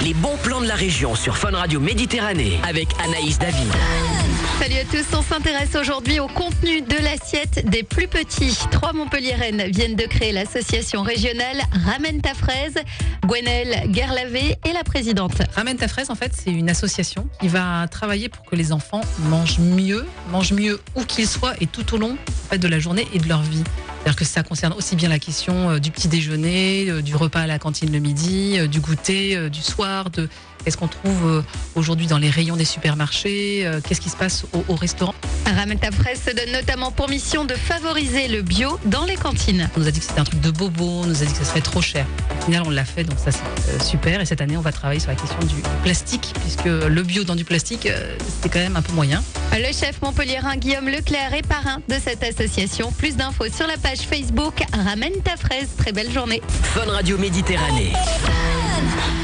Les bons plans de la région sur Fun Radio Méditerranée avec Anaïs David. Salut à tous, on s'intéresse aujourd'hui au contenu de l'assiette des plus petits. 3 Montpelliéraines viennent de créer l'association régionale Ramène ta fraise. Gwenaëlle Guerlavé est la présidente. Ramène ta fraise, en fait, c'est une association qui va travailler pour que les enfants mangent mieux où qu'ils soient et tout au long de la journée et de leur vie. C'est-à-dire que ça concerne aussi bien la question du petit déjeuner, du repas à la cantine le midi, du goûter, du soir, de qu'est-ce qu'on trouve aujourd'hui dans les rayons des supermarchés, qu'est-ce qui se passe au restaurant. Ramène ta fraise se donne notamment pour mission de favoriser le bio dans les cantines. On nous a dit que c'était un truc de bobo, on nous a dit que ça serait trop cher. Au final, on l'a fait, donc ça c'est super. Et cette année, on va travailler sur la question du plastique, puisque le bio dans du plastique, c'est quand même un peu moyen. Le chef montpelliérain Guillaume Leclerc est parrain de cette association. Plus d'infos sur la page Facebook Ramène ta fraise. Très belle journée. Fun Radio Méditerranée.